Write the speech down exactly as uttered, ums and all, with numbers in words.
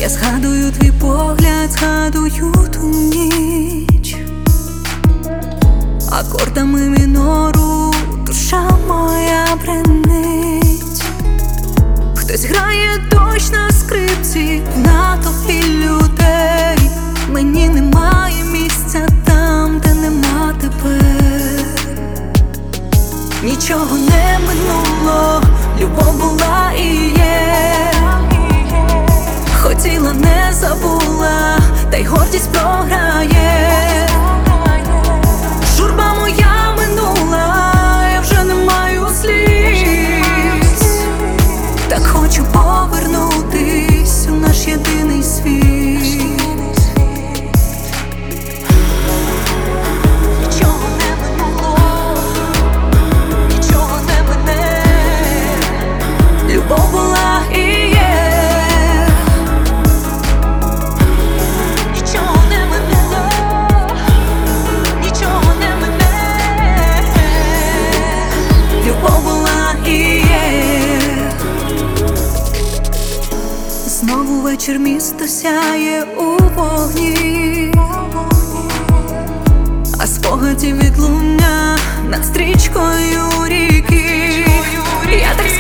Я згадую твій погляд, згадую ту ніч, акордами мінору душа моя бренить. Хтось грає дощ на скрипці в натовпі людей. Мені немає місця там, де нема тебе. Нічого не минуло, любов була і є. Хотіла, не забула, та й гордість програє. Журба моя минула, я вже не маю сліз. Так хочу повернутись у наш єдиний світ. Нічого не минуло, нічого не мине. Любов була і є. Нічого не минуло, нічого не мине. Любов була і є. Знову вечір, місто сяє у вогні, а спогадів відлуння над стрічкою ріки. Я так